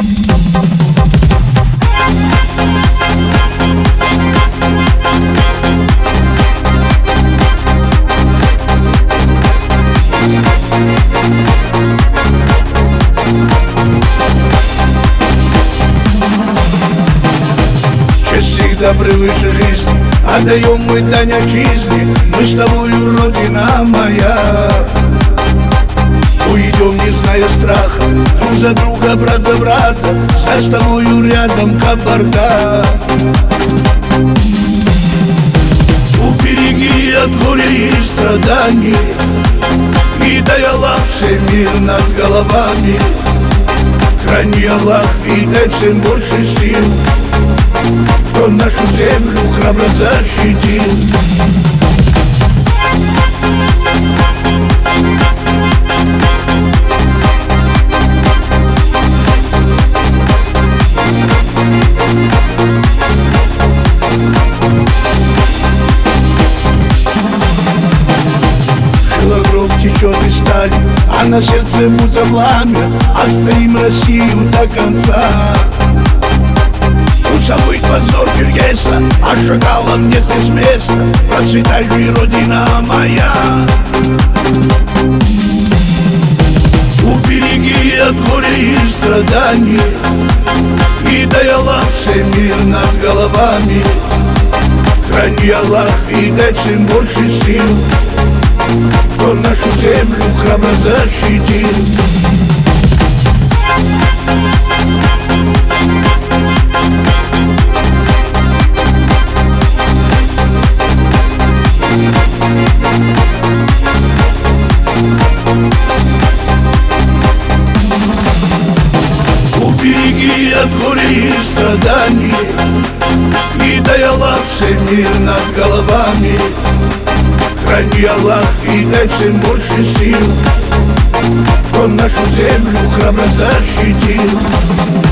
Всегда превыше жизни, отдаем мы дань отчизне. Мы с тобою, Родина моя. Уйдем, не зная страха, друг за друга, брат за брата. С тобою рядом Кабарда. Убереги от горя и страданий, и дай Аллах всем мир над головами. Храни, Аллах, и дай всем больше сил, кто нашу землю храбро защитил. Кровь течет из стали, а на сердце будто пламя. Отстоим Россию до конца. Забыть позор Черкеса, а шакалам нет здесь места. Процветай же, Родина моя. Убереги от горя и страданий, и дай Аллах всем мир над головами. Храни, Аллах, и дай всем больше сил, кто нашу землю храбро защитил. Убереги от горя и страданий, и дай Аллах всем мир над головами. Храни, Аллах, и дай всем больше сил, кто нашу землю храбро защитил.